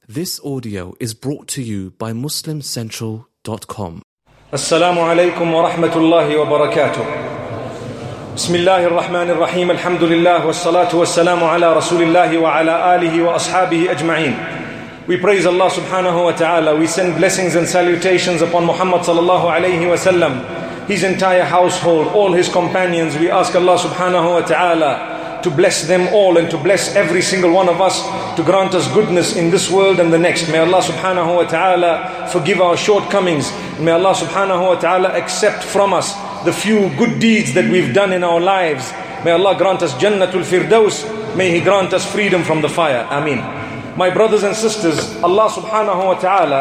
This audio is brought to you by MuslimCentral.com. Assalamu alaikum wa rahmatullahi wa barakatuh. Bismillahir Rahmanir Rahim. Alhamdulillah wa salatu wa salamu ala Rasulillahi wa ala alihi wa ashabihi ajma'een. We praise Allah subhanahu wa ta'ala. We send blessings and salutations upon Muhammad sallallahu alayhi wa sallam, his entire household, all his companions. We ask Allah subhanahu wa ta'ala to bless them all and to bless every single one of us, to grant us goodness in this world and the next. May Allah subhanahu wa ta'ala forgive our shortcomings. May Allah subhanahu wa ta'ala accept from us the few good deeds that we've done in our lives. May Allah grant us Jannatul Firdaus. May He grant us freedom from the fire. Ameen. My brothers and sisters, Allah subhanahu wa ta'ala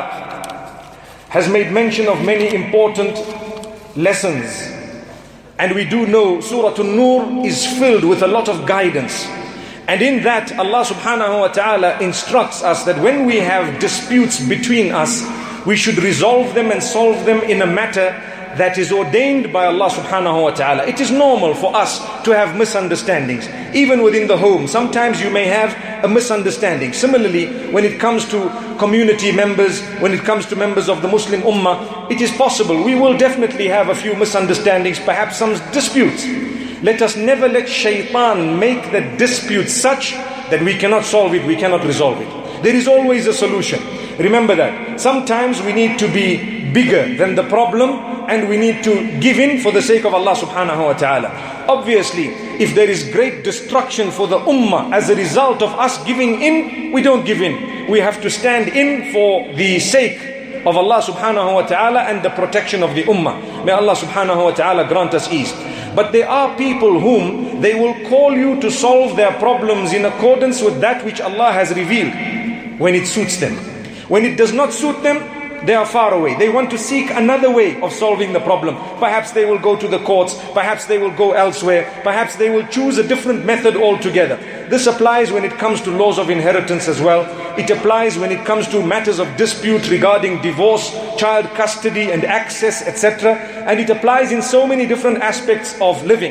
has made mention of many important lessons. And we do know Surah An-Nur is filled with a lot of guidance. And in that, Allah subhanahu wa ta'ala instructs us that when we have disputes between us, we should resolve them and solve them in a matter that is ordained by Allah subhanahu wa ta'ala. It is normal for us to have misunderstandings. Even within the home, sometimes you may have a misunderstanding. Similarly, when it comes to community members, when it comes to members of the Muslim Ummah, it is possible. We will definitely have a few misunderstandings, perhaps some disputes. Let us never let shaitan make the dispute such that we cannot solve it, we cannot resolve it. There is always a solution. Remember that. Sometimes we need to be bigger than the problem and we need to give in for the sake of Allah subhanahu wa ta'ala. Obviously, if there is great destruction for the ummah as a result of us giving in, we don't give in. We have to stand in for the sake of Allah subhanahu wa ta'ala and the protection of the ummah. May Allah subhanahu wa ta'ala grant us ease. But there are people whom they will call you to solve their problems in accordance with that which Allah has revealed when it suits them. When it does not suit them, they are far away. They want to seek another way of solving the problem. Perhaps they will go to the courts. Perhaps they will go elsewhere. Perhaps they will choose a different method altogether. This applies when it comes to laws of inheritance as well. It applies when it comes to matters of dispute regarding divorce, child custody and access, etc. And it applies in so many different aspects of living.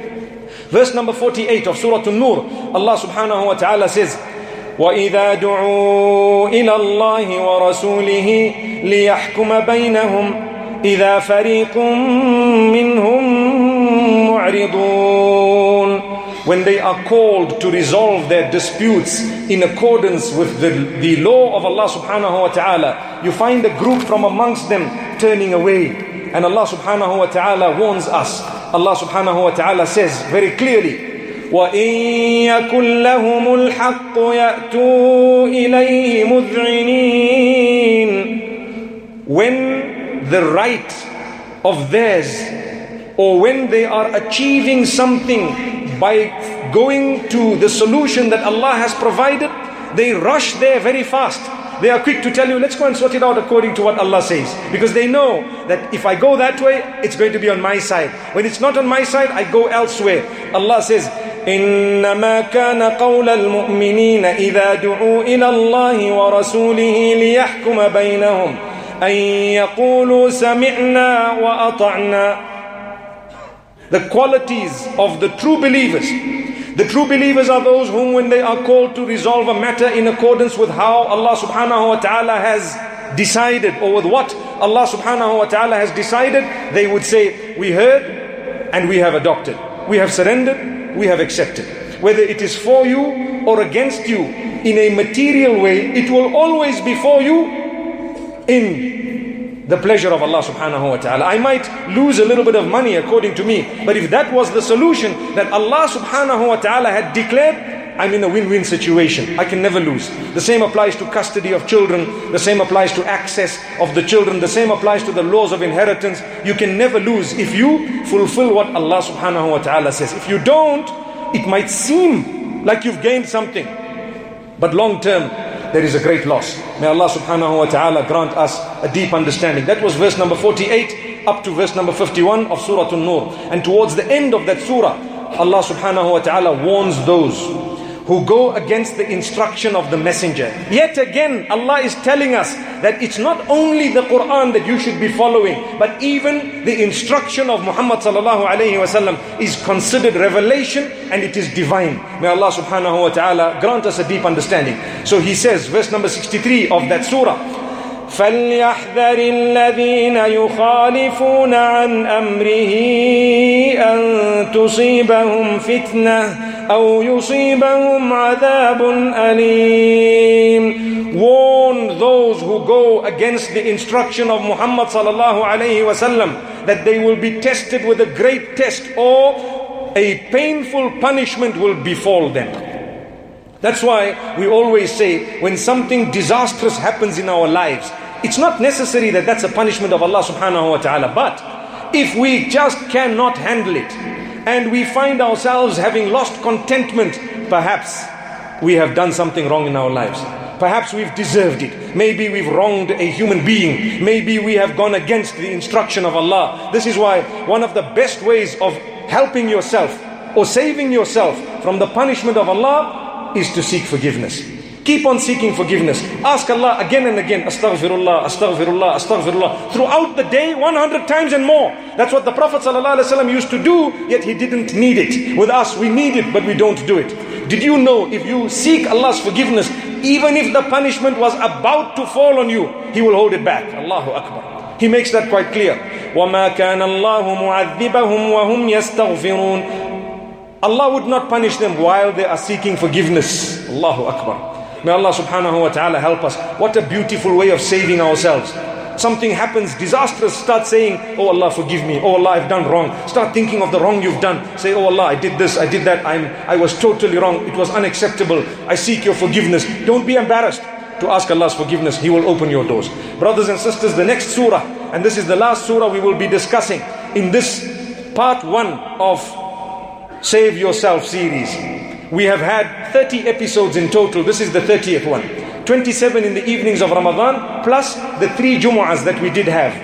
Verse number 48 of Surah An-Nur, Allah subhanahu wa ta'ala says, وَإِذَا دُعُوا إِلَى اللَّهِ وَرَسُولِهِ لِيَحْكُمَ بَيْنَهُمْ إِذَا فَرِيقٌ مِّنْهُمْ مُعْرِضُونَ. When they are called to resolve their disputes in accordance with the law of Allah subhanahu wa ta'ala, you find a group from amongst them turning away. And Allah subhanahu wa ta'ala warns us. Allah subhanahu wa ta'ala says very clearly, وَإِن يَكُنْ لَهُمُ الْحَقُّ يَأْتُوا إِلَيْهِ مُذْعِنِينَ. When the right of theirs, or when they are achieving something by going to the solution that Allah has provided, they rush there very fast. They are quick to tell you, let's go and sort it out according to what Allah says. Because they know that if I go that way, it's going to be on my side. When it's not on my side, I go elsewhere. Allah says, إنما كان قول المؤمنين إذا دعوا إلى الله ورسوله ليحكم بينهم أن يقولوا سمعنا وأطعنا. The qualities of the true believers. The true believers are those whom when they are called to resolve a matter in accordance with how Allah subhanahu wa ta'ala has decided, or with what Allah subhanahu wa ta'ala has decided, they would say, we heard and we have adopted. We have surrendered, we have accepted. Whether it is for you or against you in a material way, it will always be for you in the pleasure of Allah subhanahu wa ta'ala. I might lose a little bit of money according to me, but if that was the solution that Allah subhanahu wa ta'ala had declared, I'm in a win-win situation. I can never lose. The same applies to custody of children. The same applies to access of the children. The same applies to the laws of inheritance. You can never lose if you fulfill what Allah subhanahu wa ta'ala says. If you don't, it might seem like you've gained something, but long term, there is a great loss. May Allah subhanahu wa ta'ala grant us a deep understanding. That was verse number 48 up to verse number 51 of Surah An-Nur. And towards the end of that surah, Allah subhanahu wa ta'ala warns those who go against the instruction of the messenger. Yet again, Allah is telling us that it's not only the Quran that you should be following, but even the instruction of Muhammad sallallahu alayhi wasallam is considered revelation and it is divine. May Allah subhanahu wa ta'ala grant us a deep understanding. So he says, verse number 63 of that surah, فَلْيَحْذَرِ الَّذِينَ يُخَالِفُونَ عَنْ أَمْرِهِ أَن تُصِيبَهُمْ فِتْنَةٌ أَوْ يُصِيبَهُمْ عَذَابٌ أَلِيمٌ. Warn those who go against the instruction of Muhammad sallallahu alayhi wasallam that they will be tested with a great test, or a painful punishment will befall them. That's why we always say, when something disastrous happens in our lives, it's not necessary that that's a punishment of Allah subhanahu wa ta'ala. But if we just cannot handle it and we find ourselves having lost contentment, perhaps we have done something wrong in our lives. Perhaps we've deserved it. Maybe we've wronged a human being. Maybe we have gone against the instruction of Allah. This is why one of the best ways of helping yourself or saving yourself from the punishment of Allah is to seek forgiveness. Keep on seeking forgiveness. Ask Allah again and again, astaghfirullah, astaghfirullah, astaghfirullah. Throughout the day, 100 times and more. That's what the Prophet ﷺ used to do, yet he didn't need it. With us, we need it, but we don't do it. Did you know, if you seek Allah's forgiveness, even if the punishment was about to fall on you, He will hold it back. Allahu Akbar. He makes that quite clear. وَمَا كَانَ اللَّهُ مُعَذِّبَهُمْ وَهُمْ يَسْتَغْفِرُونَ. Allah would not punish them while they are seeking forgiveness. Allahu Akbar. May Allah subhanahu wa ta'ala help us. What a beautiful way of saving ourselves. Something happens, disastrous, start saying, oh Allah, forgive me. Oh Allah, I've done wrong. Start thinking of the wrong you've done. Say, oh Allah, I did this, I did that. I was totally wrong. It was unacceptable. I seek your forgiveness. Don't be embarrassed to ask Allah's forgiveness. He will open your doors. Brothers and sisters, the next surah, and this is the last surah we will be discussing in this part 1 of Save Yourself series. We have had 30 episodes in total. This is the 30th one. 27 in the evenings of Ramadan, plus the 3 Jumu'ahs that we did have.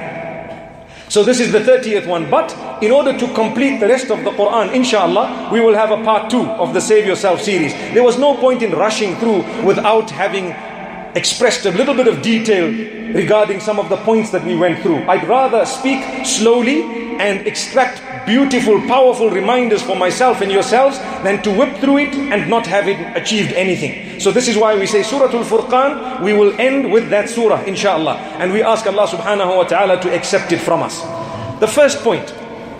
So this is the 30th one. But in order to complete the rest of the Quran, inshallah, we will have a part 2 of the Save Yourself series. There was no point in rushing through without having expressed a little bit of detail regarding some of the points that we went through. I'd rather speak slowly and extract beautiful, powerful reminders for myself and yourselves than to whip through it and not have it achieved anything. So this is why we say Surah Al-Furqan. We will end with that surah, inshallah. And we ask Allah subhanahu wa ta'ala to accept it from us. The first point,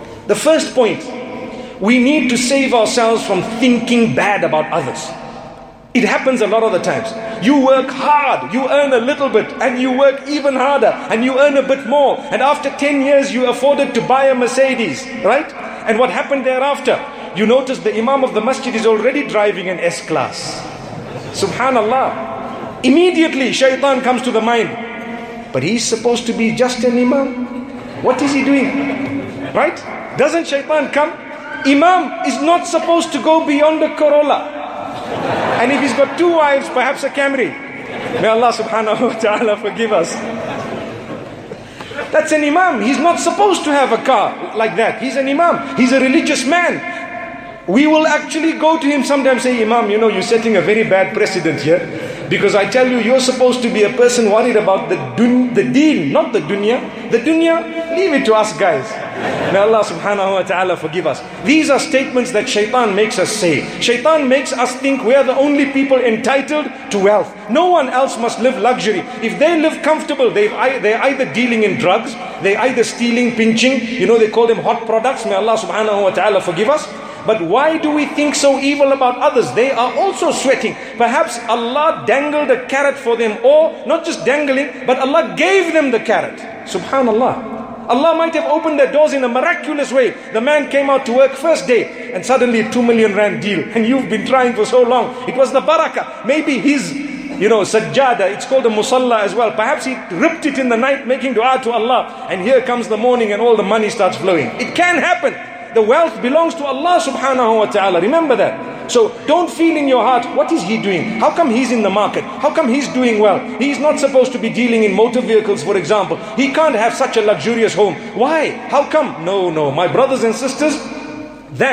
we need to save ourselves from thinking bad about others. It happens a lot of the times. You work hard, you earn a little bit, and you work even harder, and you earn a bit more. And after 10 years, you afforded to buy a Mercedes, right? And what happened thereafter? You notice the Imam of the masjid is already driving an S-Class. Subhanallah. Immediately, shaitan comes to the mind. But he's supposed to be just an Imam. What is he doing? Right? Doesn't shaitan come? Imam is not supposed to go beyond a Corolla. And if he's got 2 wives, perhaps a Camry. May Allah subhanahu wa ta'ala forgive us. That's an Imam. He's not supposed to have a car like that. He's an Imam. He's a religious man. We will actually go to him sometimes, say, Imam, you're setting a very bad precedent here. Because I tell you, you're supposed to be a person worried about the deen, not the dunya. The dunya, leave it to us guys. May Allah subhanahu wa ta'ala forgive us. These are statements that shaitan makes us say. Shaitan makes us think we are the only people entitled to wealth. No one else must live luxury. If they live comfortable, they're either dealing in drugs, they're either stealing, pinching. They call them hot products. May Allah subhanahu wa ta'ala forgive us. But why do we think so evil about others? They are also sweating. Perhaps Allah dangled a carrot for them, or not just dangling, but Allah gave them the carrot. Subhanallah. Allah might have opened their doors in a miraculous way. The man came out to work first day, and suddenly 2 million rand deal. And you've been trying for so long. It was the barakah. Maybe his, sajjada, it's called a musalla as well. Perhaps he ripped it in the night making dua to Allah. And here comes the morning and all the money starts flowing. It can happen. The wealth belongs to Allah subhanahu wa ta'ala. Remember that. So don't feel in your heart, what is he doing? How come he's in the market? How come he's doing well? He's not supposed to be dealing in motor vehicles, for example. He can't have such a luxurious home. Why? How come? No. My brothers and sisters, that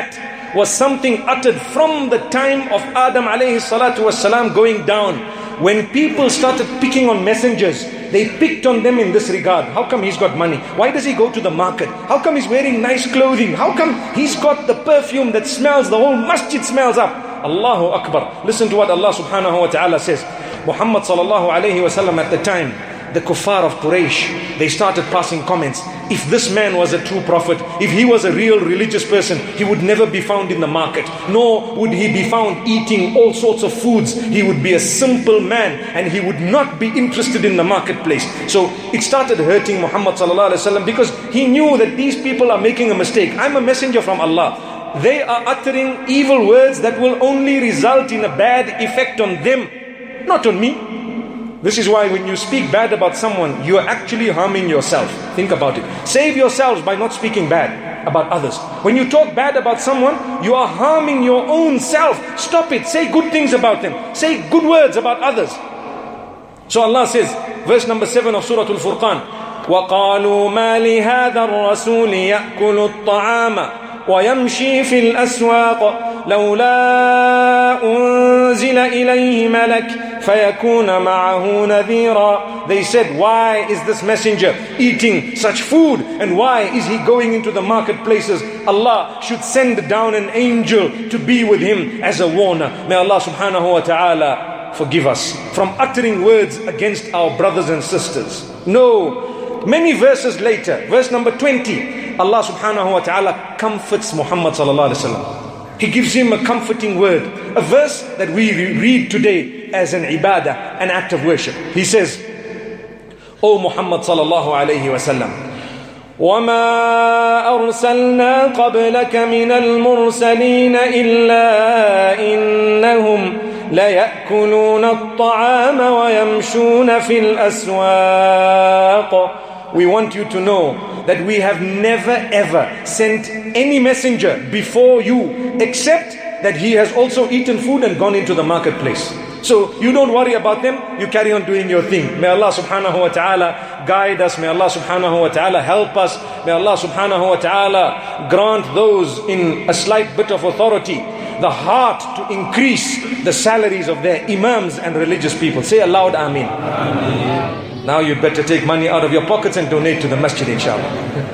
was something uttered from the time of Adam alayhi salatu wasalam going down. When people started picking on messengers, they picked on them in this regard. How come he's got money? Why does he go to the market? How come he's wearing nice clothing? How come he's got the perfume that smells, the whole masjid smells up? Allahu Akbar. Listen to what Allah subhanahu wa ta'ala says. Muhammad sallallahu alayhi wa sallam at the time, the kuffar of Quraysh, they started passing comments. If this man was a true prophet, if he was a real religious person, he would never be found in the market, nor would he be found eating all sorts of foods. He would be a simple man and he would not be interested in the marketplace. So it started hurting Muhammad sallallahu alaihi wasallam because he knew that these people are making a mistake. I'm a messenger from Allah. They are uttering evil words that will only result in a bad effect on them, not on me. This is why when you speak bad about someone, you are actually harming yourself. Think about it. Save yourselves by not speaking bad about others. When you talk bad about someone, you are harming your own self. Stop it. Say good things about them. Say good words about others. So Allah says, verse number 7 of Surah Al-Furqan, وَقَالُوا مَا لِهَذَا الرَّسُولِ يَأْكُلُ الطَّعَامَ ويمشي في الأسواق لولا أنزل إليه ملك فيكون معه نذيرا. They said, why is this messenger eating such food, and why is he going into the marketplaces? Allah should send down an angel to be with him as a warner. May Allah subhanahu wa ta'ala forgive us from uttering words against our brothers and sisters. No. Many verses later, verse number 20, Allah subhanahu wa ta'ala comforts Muhammad sallallahu alaihi wasallam. He gives him a comforting word, a verse that we read today as an ibadah, an act of worship. He says, O Muhammad sallallahu alaihi wasallam, وَمَا أَرْسَلْنَا قَبْلَكَ مِنَ الْمُرْسَلِينَ إِلَّا إِنَّهُمْ لَيَأْكُلُونَ الطَّعَامَ وَيَمْشُونَ فِي الْأَسْوَاقِ. We want you to know that we have never ever sent any messenger before you except that he has also eaten food and gone into the marketplace. So you don't worry about them, you carry on doing your thing. May Allah subhanahu wa ta'ala guide us, may Allah subhanahu wa ta'ala help us, may Allah subhanahu wa ta'ala grant those in a slight bit of authority the heart to increase the salaries of their imams and religious people. Say aloud, Ameen. Now you'd better take money out of your pockets and donate to the masjid, inshallah.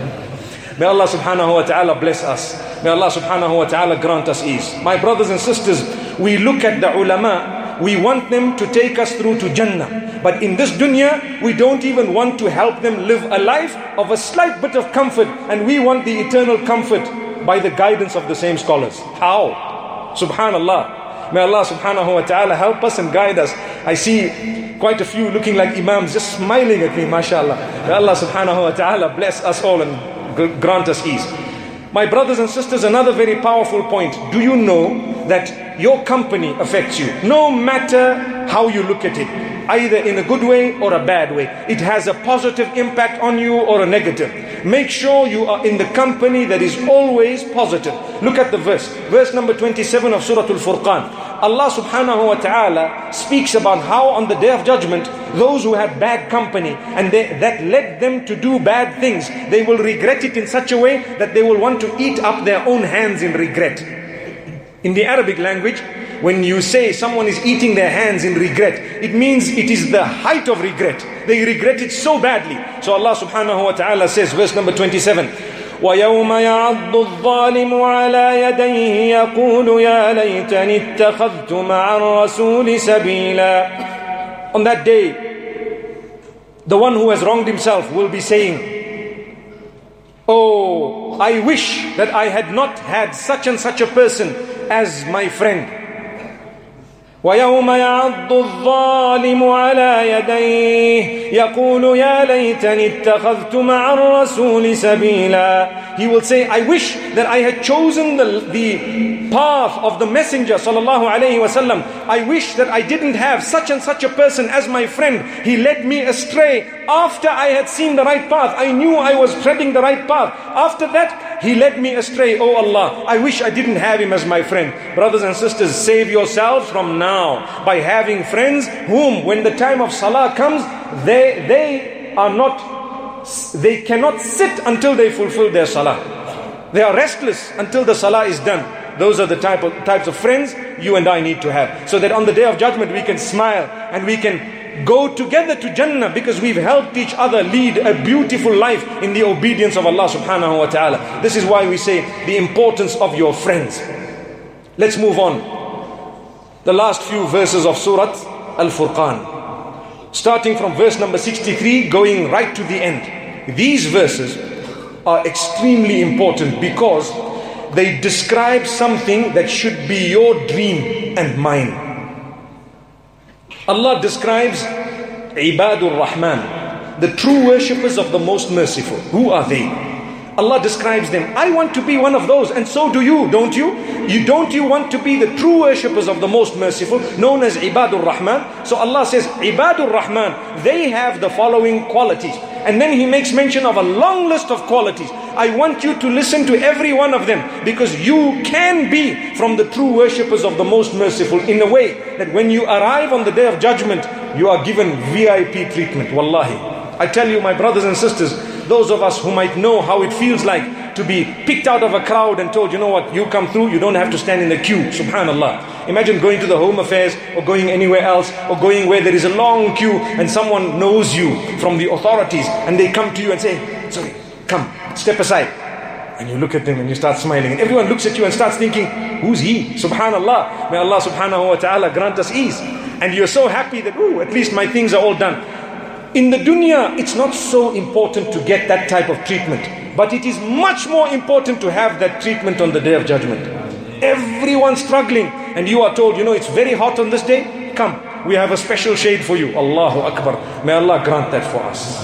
May Allah subhanahu wa ta'ala bless us. May Allah subhanahu wa ta'ala grant us ease. My brothers and sisters, we look at the ulama, we want them to take us through to Jannah. But in this dunya, we don't even want to help them live a life of a slight bit of comfort, and we want the eternal comfort by the guidance of the same scholars. How? Subhanallah. May Allah subhanahu wa ta'ala help us and guide us. I see quite a few looking like imams just smiling at me, mashallah. May Allah subhanahu wa ta'ala bless us all and grant us ease. My brothers and sisters, another very powerful point. Do you know that your company affects you? No matter how you look at it, either in a good way or a bad way. It has a positive impact on you or a negative. Make sure you are in the company that is always positive. Look at the verse. Verse number 27 of Surah Al-Furqan. Allah subhanahu wa ta'ala speaks about how on the day of judgment, those who had bad company and that led them to do bad things, they will regret it in such a way that they will want to eat up their own hands in regret. In the Arabic language, when you say someone is eating their hands in regret, it means it is the height of regret. They regret it so badly. So Allah subhanahu wa ta'ala says, verse number 27, وَيَوْمَ يَعَضُّ الظَّالِمُ عَلَى يَدَيْهِ يَقُولُ يَا لَيْتَنِي اتَّخَذْتُ مَعَ الرَّسُولِ سَبِيلًا. On that day, the one who has wronged himself will be saying, oh, I wish that I had not had such and such a person as my friend. وَيَوْمَ يَعَضُّ الظَّالِمُ عَلَى يَدَيْهِ يَقُولُ يَا لَيْتَنِي اتَّخَذْتُ مَعَ الرَّسُولِ سَبِيلًا. He will say, I wish that I had chosen the path of the Messenger sallallahu alayhi wasallam. I wish that I didn't have such and such a person as my friend. He led me astray after I had seen the right path. I knew I was treading the right path. After that, he led me astray. Oh Allah, I wish I didn't have him as my friend. Brothers and sisters, save yourselves from now by having friends whom, when the time of salah comes, they cannot sit until they fulfill their salah. They are restless until the salah is done. Those are the types of friends you and I need to have, so that on the day of judgment we can smile and we can go together to Jannah, because we've helped each other lead a beautiful life in the obedience of Allah subhanahu wa ta'ala. This is why we say the importance of your friends. Let's move on. The last few verses of Surah Al-Furqan, starting from verse number 63, going right to the end. These verses are extremely important because they describe something that should be your dream and mine. Allah describes Ibadur Rahman, the true worshippers of the Most Merciful. Who are they? Allah describes them. I want to be one of those, and so do you, don't you? You want to be the true worshippers of the Most Merciful, known as Ibadur Rahman? So Allah says, Ibadur Rahman, they have the following qualities. And then He makes mention of a long list of qualities. I want you to listen to every one of them, because you can be from the true worshippers of the Most Merciful, in a way that when you arrive on the day of judgment, you are given VIP treatment. Wallahi, I tell you, my brothers and sisters, those of us who might know how it feels like to be picked out of a crowd and told, you know what, you come through, you don't have to stand in the queue. Subhanallah. Imagine going to the Home Affairs or going anywhere else, or going where there is a long queue and someone knows you from the authorities and they come to you and say, sorry, come, step aside. And you look at them and you start smiling, and everyone looks at you and starts thinking, who's he? Subhanallah. May Allah subhanahu wa ta'ala grant us ease. And you're so happy that, at least my things are all done. In the dunya, it's not so important to get that type of treatment, but it is much more important to have that treatment on the day of judgment. Everyone's struggling, and you are told, it's very hot on this day. Come, we have a special shade for you. Allahu Akbar. May Allah grant that for us.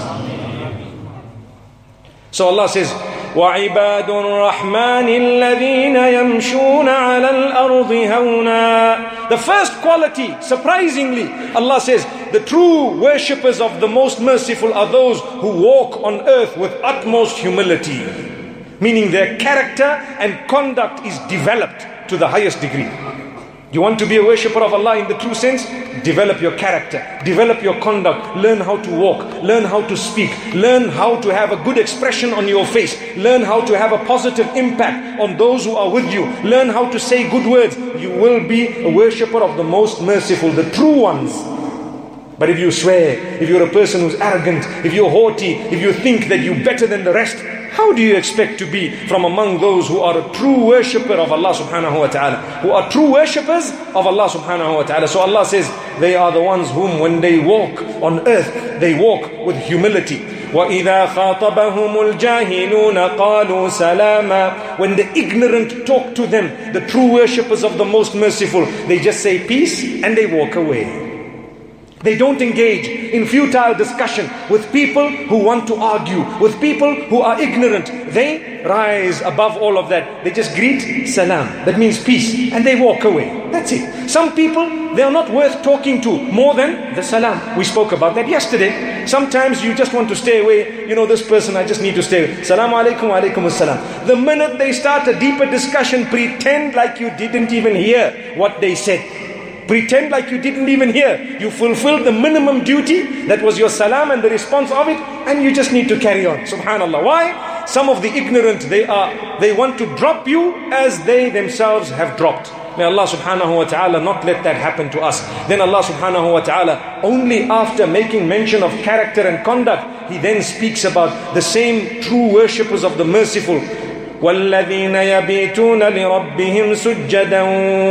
So Allah says, وَعِبَادُ الرَّحْمَنِ الَّذِينَ يَمْشُونَ عَلَى الْأَرْضِ هَوْنًا. The first quality, surprisingly, Allah says, the true worshippers of the Most Merciful are those who walk on earth with utmost humility. Meaning their character and conduct is developed to the highest degree. You want to be a worshipper of Allah in the true sense? Develop your character, develop your conduct, learn how to walk, learn how to speak, learn how to have a good expression on your face, learn how to have a positive impact on those who are with you, learn how to say good words. You will be a worshipper of the Most Merciful, the true ones. But if you swear, if you're a person who's arrogant, if you're haughty, if you think that you're better than the rest, how do you expect to be from among those who are a true worshipper of Allah subhanahu wa ta'ala, who are true worshippers of Allah subhanahu wa ta'ala? So Allah says, they are the ones whom when they walk on earth, they walk with humility. وَإِذَا خَاطَبَهُمُ الْجَاهِلُونَ قَالُوا سَلَامًا. When the ignorant talk to them, the true worshippers of the Most Merciful, they just say peace and they walk away. They don't engage in futile discussion with people who want to argue, with people who are ignorant. They rise above all of that. They just greet salam, that means peace, and they walk away. That's it. Some people, they are not worth talking to more than the salam. We spoke about that yesterday. Sometimes you just want to stay away. This person, I just need to stay away. Salamu alaikum wa alaikum assalam. The minute they start a deeper discussion, pretend like you didn't even hear what they said. Pretend like you didn't even hear. You fulfilled the minimum duty, that was your salam and the response of it, and you just need to carry on. Subhanallah. Why? Some of the ignorant, they want to drop you as they themselves have dropped. May Allah subhanahu wa ta'ala not let that happen to us. Then Allah subhanahu wa ta'ala, only after making mention of character and conduct, He then speaks about the same true worshippers of the Merciful. وَالَّذِينَ يَبِيتُونَ لِرَبِّهِمْ سُجَّدًا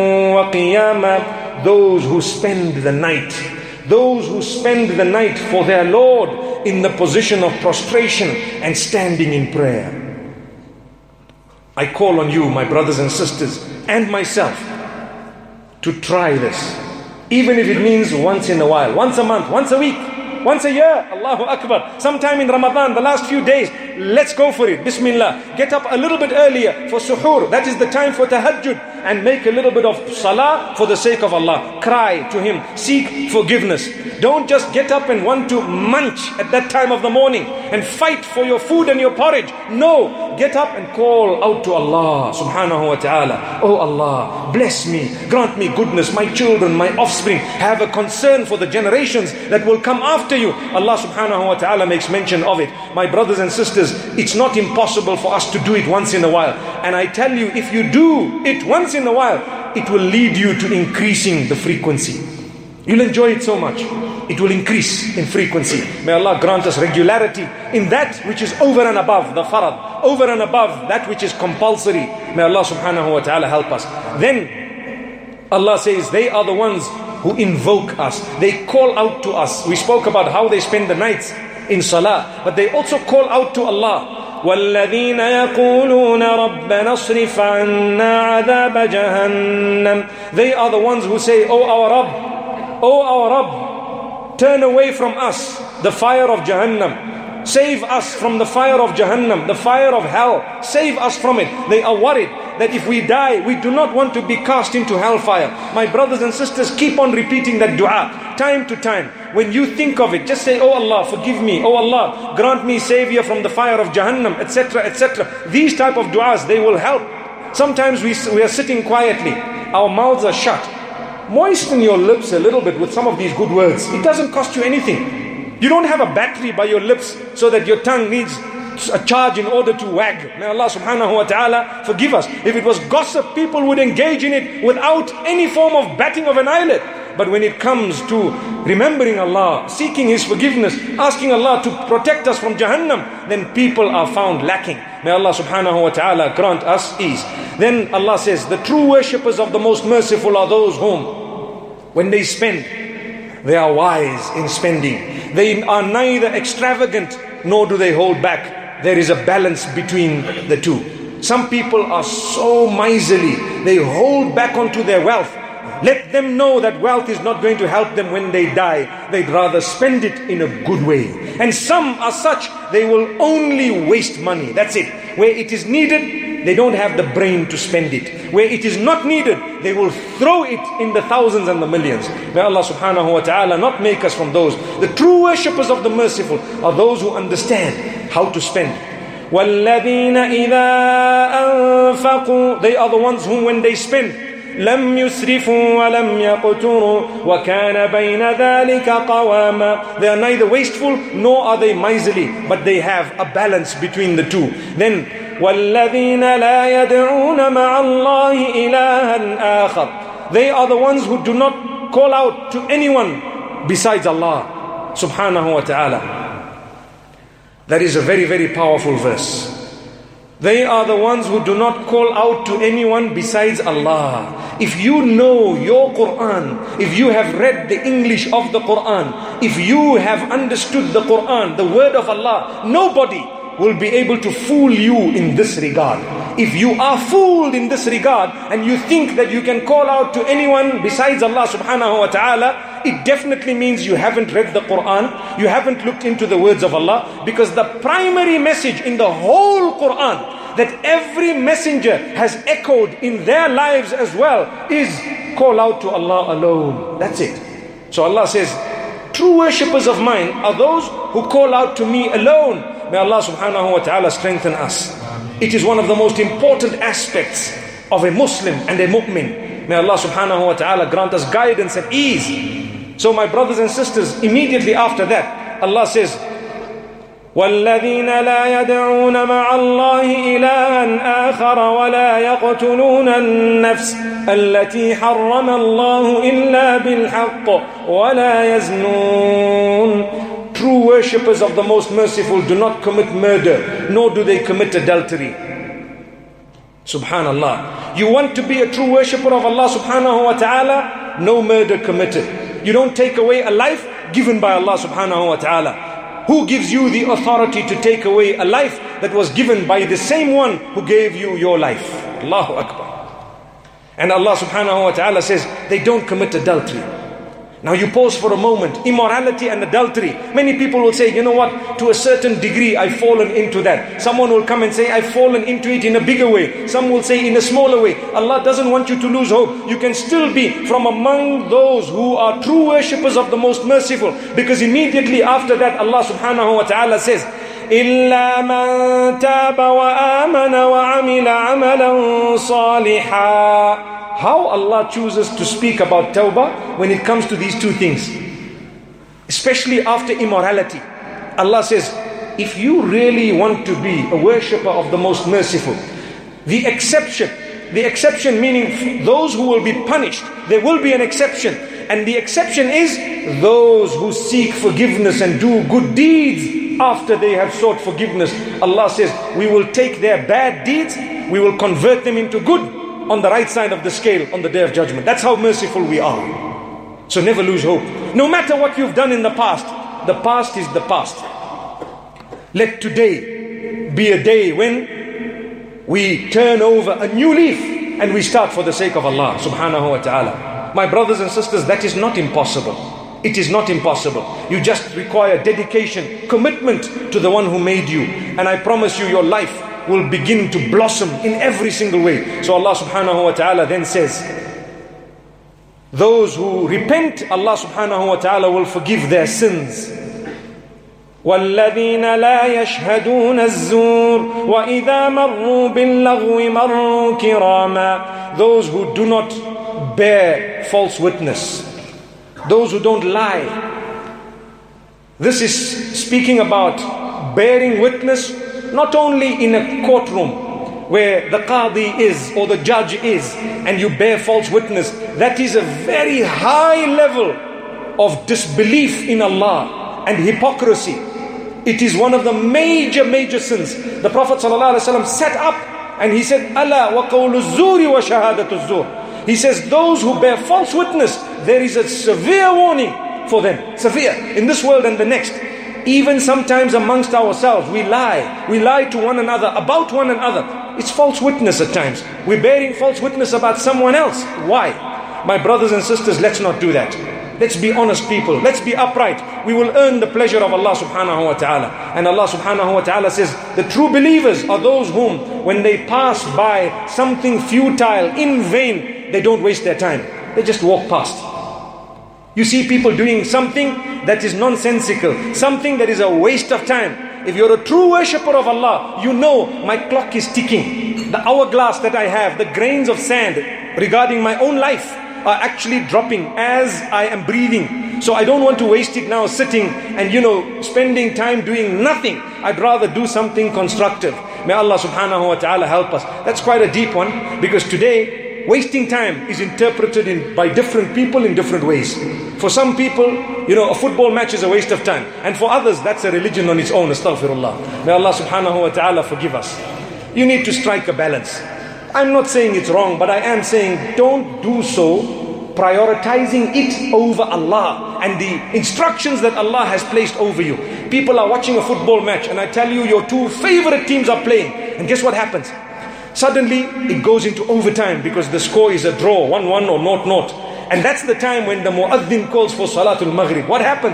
وَقِيَامًا. Those who spend the night, for their Lord in the position of prostration and standing in prayer. I call on you, my brothers and sisters, and myself, to try this, even if it means once in a while, once a month, once a week, once a year. Allahu Akbar. Sometime in Ramadan, the last few days, let's go for it. Bismillah. Get up a little bit earlier for suhoor. That is the time for tahajjud. And make a little bit of salah for the sake of Allah. Cry to Him. Seek forgiveness. Don't just get up and want to munch at that time of the morning and fight for your food and your porridge. No. Get up and call out to Allah subhanahu wa ta'ala. Oh Allah, bless me. Grant me goodness. My children, my offspring. Have a concern for the generations that will come after you. Allah subhanahu wa ta'ala makes mention of it. My brothers and sisters, it's not impossible for us to do it once in a while. And I tell you, if you do it once once in a while, it will lead you to increasing the frequency. You'll enjoy it so much. It will increase in frequency. May Allah grant us regularity in that which is over and above the farad, over and above that which is compulsory. May Allah subhanahu wa ta'ala help us. Then Allah says they are the ones who invoke us. They call out to us. We spoke about how they spend the nights in salah, but they also call out to Allah. وَالَّذِينَ يَقُولُونَ رَبَّنَا اصْرِفْ عَنَّا عَذَابَ جَهَنَّمَ. They are the ones who say, Oh our Rabb, turn away from us the fire of Jahannam. Save us from the fire of Jahannam, the fire of hell. Save us from it. They are worried that if we die, we do not want to be cast into hellfire. My brothers and sisters, keep on repeating that dua time to time. When you think of it, just say, Oh Allah, forgive me. Oh Allah, grant me savior from the fire of Jahannam, etc., etc. These type of duas, they will help. Sometimes we are sitting quietly. Our mouths are shut. Moisten your lips a little bit with some of these good words. It doesn't cost you anything. You don't have a battery by your lips so that your tongue needs a charge in order to wag. May Allah subhanahu wa ta'ala forgive us. If it was gossip, people would engage in it without any form of batting of an eyelid. But when it comes to remembering Allah, seeking His forgiveness, asking Allah to protect us from Jahannam, then people are found lacking. May Allah subhanahu wa ta'ala grant us ease. Then Allah says, the true worshippers of the Most Merciful are those whom, when they spend, they are wise in spending. They are neither extravagant nor do they hold back. There is a balance between the two. Some people are so miserly, they hold back onto their wealth. Let them know that wealth is not going to help them when they die. They'd rather spend it in a good way. And some are such, they will only waste money. That's it. Where it is needed, they don't have the brain to spend it. Where it is not needed, they will throw it in the thousands and the millions. May Allah subhanahu wa ta'ala not make us from those. The true worshippers of the merciful are those who understand how to spend. وَالَّذِينَ إِذَا أَنفَقُوا. They are the ones whom when they spend, لم يسرفوا ولم يقتروا وكان بين ذلك قواما. They are neither wasteful nor are they miserly, but they have a balance between the two. Then والذين لا يدعون مع الله إلها آخر. They are the ones who do not call out to anyone besides Allah subhanahu wa ta'ala. That is a very, very powerful verse. They are the ones who do not call out to anyone besides Allah. If you know your Quran, if you have read the English of the Quran, if you have understood the Quran, the word of Allah, nobody will be able to fool you in this regard. If you are fooled in this regard and you think that you can call out to anyone besides Allah subhanahu wa ta'ala, it definitely means you haven't read the Quran, you haven't looked into the words of Allah, because the primary message in the whole Quran that every messenger has echoed in their lives as well is call out to Allah alone. That's it. So Allah says, true worshippers of mine are those who call out to me alone. May Allah subhanahu wa ta'ala strengthen us. It is one of the most important aspects of a Muslim and a mu'min. May Allah subhanahu wa ta'ala grant us guidance and ease. So my brothers and sisters, immediately after that, Allah says, وَالَّذِينَ لَا يَدْعُونَ مَعَ اللَّهِ إِلَهًا آخَرَ وَلَا يَقْتُلُونَ النَّفْسَ الَّتِي حَرَّمَ اللَّهُ إِلَّا بِالْحَقِّ وَلَا يَزْنُونَ. True worshippers of the Most Merciful do not commit murder, nor do they commit adultery. Subhanallah. You want to be a true worshipper of Allah subhanahu wa ta'ala? No murder committed. You don't take away a life given by Allah subhanahu wa ta'ala. Who gives you the authority to take away a life that was given by the same one who gave you your life? Allahu Akbar. And Allah subhanahu wa ta'ala says they don't commit adultery. Now you pause for a moment. Immorality and adultery. Many people will say, you know what, to a certain degree I've fallen into that. Someone will come and say, I've fallen into it in a bigger way. Some will say in a smaller way. Allah doesn't want you to lose hope. You can still be from among those who are true worshippers of the Most Merciful. Because immediately after that Allah subhanahu wa ta'ala says, إِلَّا مَنْ تَابَ وَآمَنَ وَعَمِلَ عَمَلًا صَالِحًا. How Allah chooses to speak about tawbah when it comes to these two things, especially after immorality. Allah says, if you really want to be a worshipper of the Most Merciful, the exception The exception meaning those who will be punished. There will be an exception. And the exception is those who seek forgiveness and do good deeds after they have sought forgiveness. Allah says, we will take their bad deeds, we will convert them into good on the right side of the scale on the Day of Judgment. That's how merciful we are. So never lose hope. No matter what you've done in the past is the past. Let today be a day when we turn over a new leaf and we start for the sake of Allah subhanahu wa ta'ala. My brothers and sisters, that is not impossible. It is not impossible. You just require dedication, commitment to the one who made you. And I promise you, your life will begin to blossom in every single way. So Allah subhanahu wa ta'ala then says, those who repent, Allah subhanahu wa ta'ala will forgive their sins. وَالَّذِينَ لَا يَشْهَدُونَ الزُّورِ وَإِذَا مَرُّوا بِاللَّغْوِ مَرُّوا كِرَامًا. Those who do not bear false witness, those who don't lie. This is speaking about bearing witness not only in a courtroom where the qadi is or the judge is and you bear false witness. That is a very high level of disbelief in Allah and hypocrisy. It is one of the major sins. The Prophet ﷺ sat up and he said, Ala wa qawlu zuri wa shahadatu zur. He says, those who bear false witness, there is a severe warning for them. Severe in this world and the next. Even sometimes amongst ourselves, we lie. We lie to one another, about one another. It's false witness at times. We're bearing false witness about someone else. Why? My brothers and sisters, let's not do that. Let's be honest people. Let's be upright. We will earn the pleasure of Allah subhanahu wa ta'ala. And Allah subhanahu wa ta'ala says, the true believers are those whom, when they pass by something futile, in vain, they don't waste their time. They just walk past. You see people doing something that is nonsensical, something that is a waste of time. If you're a true worshipper of Allah, you know my clock is ticking. The hourglass that I have, the grains of sand regarding my own life are actually dropping as I am breathing. So I don't want to waste it now sitting and spending time doing nothing. I'd rather do something constructive. May Allah subhanahu wa ta'ala help us. That's quite a deep one, because today wasting time is interpreted by different people in different ways. For some people, a football match is a waste of time. And for others, that's a religion on its own. Astaghfirullah. May Allah subhanahu wa ta'ala forgive us. You need to strike a balance. I'm not saying it's wrong, but I am saying don't do so prioritizing it over Allah and the instructions that Allah has placed over you. People are watching a football match and I tell you your two favorite teams are playing. And guess what happens? Suddenly it goes into overtime because the score is a draw, 1-1 or 0-0. And that's the time when the muaddin calls for Salatul Maghrib. What happens?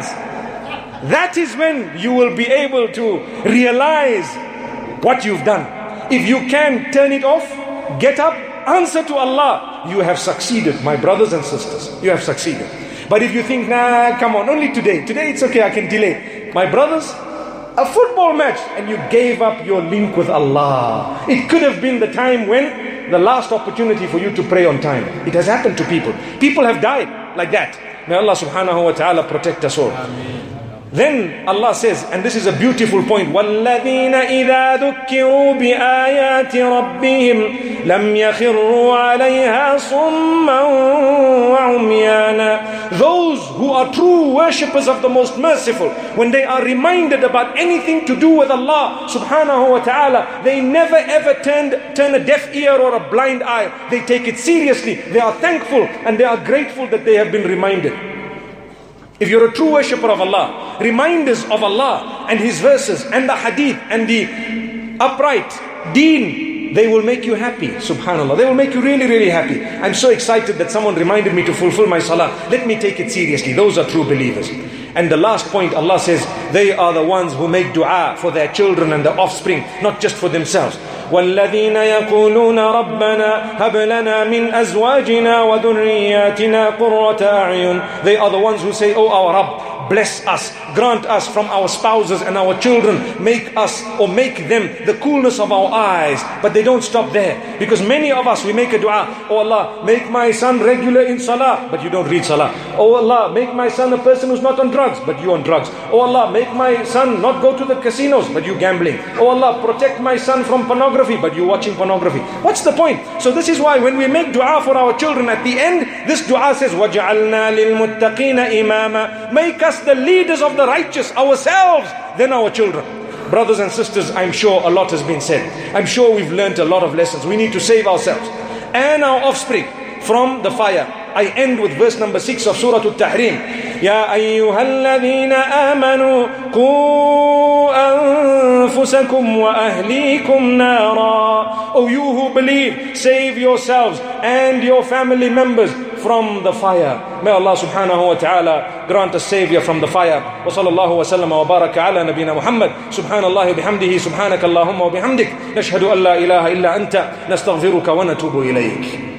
That is when you will be able to realize what you've done. If you can turn it off, get up, answer to Allah, you have succeeded, my brothers and sisters. You have succeeded. But if you think, nah, come on, only today it's okay, I can delay. My brothers, a football match, and you gave up your link with Allah. It could have been the time when the last opportunity for you to pray on time. It has happened to people. People have died like that. May Allah subhanahu wa ta'ala protect us all. Ameen. Then Allah says, and this is a beautiful point, وَالَّذِينَ إِذَا ذُكِّرُوا بِآيَاتِ رَبِّهِمْ لَمْ يَخِرُّوا عَلَيْهَا صُمًّا وَعُمْيَانًا. Those who are true worshippers of the Most Merciful, when they are reminded about anything to do with Allah subhanahu wa ta'ala, they never ever turn a deaf ear or a blind eye. They take it seriously. They are thankful and they are grateful that they have been reminded. If you're a true worshipper of Allah, reminders of Allah and His verses and the hadith and the upright deen, they will make you happy. Subhanallah. They will make you really, really happy. I'm so excited that someone reminded me to fulfill my salah. Let me take it seriously. Those are true believers. And the last point, Allah says, they are the ones who make dua for their children and their offspring, not just for themselves. وَالَّذِينَ يَقُولُونَ رَبَّنَا هَبْ لَنَا مِنْ أَزْوَاجِنَا وَذُرِّيَّاتِنَا قُرَّةَ أَعْيُنٍ. They are the ones who say, oh our Rabb, bless us, grant us from our spouses and our children, make us or make them the coolness of our eyes. But they don't stop there, because many of us, we make a dua, oh Allah, make my son regular in salah, but you don't read salah. Oh Allah, make my son a person who's not on drugs, but you on drugs. Oh Allah, make my son not go to the casinos, but you gambling. Oh Allah, protect my son from pornography, but you watching pornography. What's the point? So this is why when we make dua for our children, at the end, this dua says, وَجَعَلْنَا لِلْمُتَّقِينَ إِمَامًا. Make us the leaders of the righteous, ourselves, then our children. Brothers and sisters, I'm sure a lot has been said. I'm sure we've learned a lot of lessons. We need to save ourselves and our offspring from the fire. I end with verse number 6 of Surah Al-Tahrim. يَا أَيُّهَا الَّذِينَ آمَنُوا قُوا أَنفُسَكُمْ وَأَهْلِيكُمْ نَارًا. O you who believe, save yourselves and your family members from the fire. May Allah subhanahu wa ta'ala grant us savior from the fire. Wa sallallahu wa sallam wa baraka ala nabina Muhammad. Subhanallah bihamdihi, subhanaka Allahumma wa bihamdik. Nashhadu an la ilaha illa anta, nastaghfiruka wa natubu ilayk.